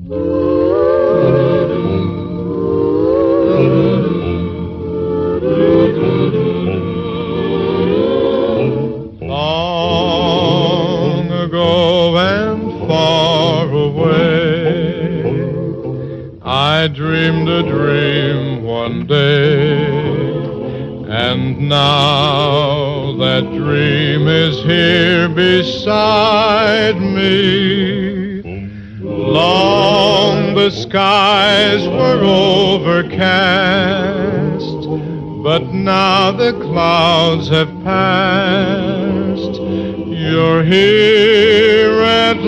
Long ago and far away, I dreamed a dream one day, and now that dream is here beside me. Long the skies were overcast, but now the clouds have passed. You're here at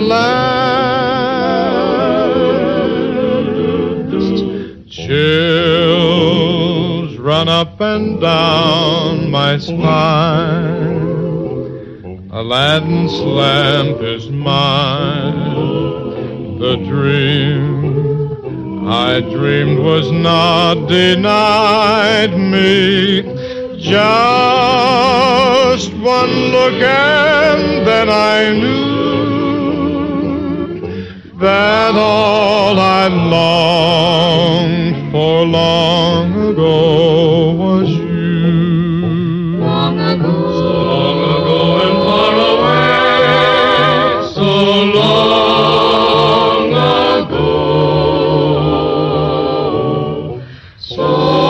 last. Chills run up and down my spine. Aladdin's lamp is mine. The dream I dreamed was not denied me. Just one look and then I knew that all I longed for long ago was you. Long ago, so long ago and far away, so long ago, so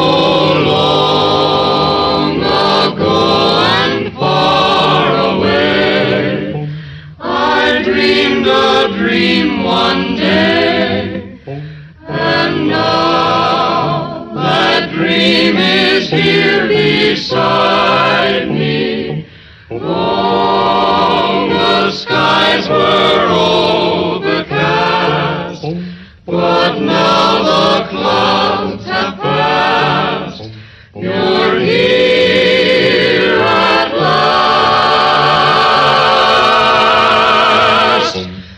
long ago and far away, I dreamed a dream one day, and now that dream is here beside me. Long the skies were overcast, but now the clouds have passed. You're here at last.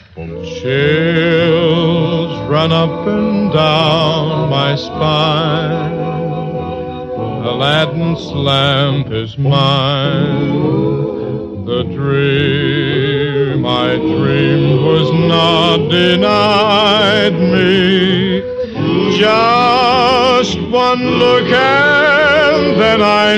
Chills run up and down my spine. Aladdin's lamp is mine. The dream I dreamed was not denied me. Just one look and then I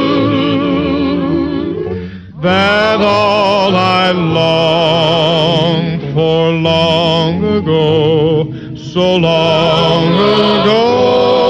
knew that all I longed for long ago, so long ago,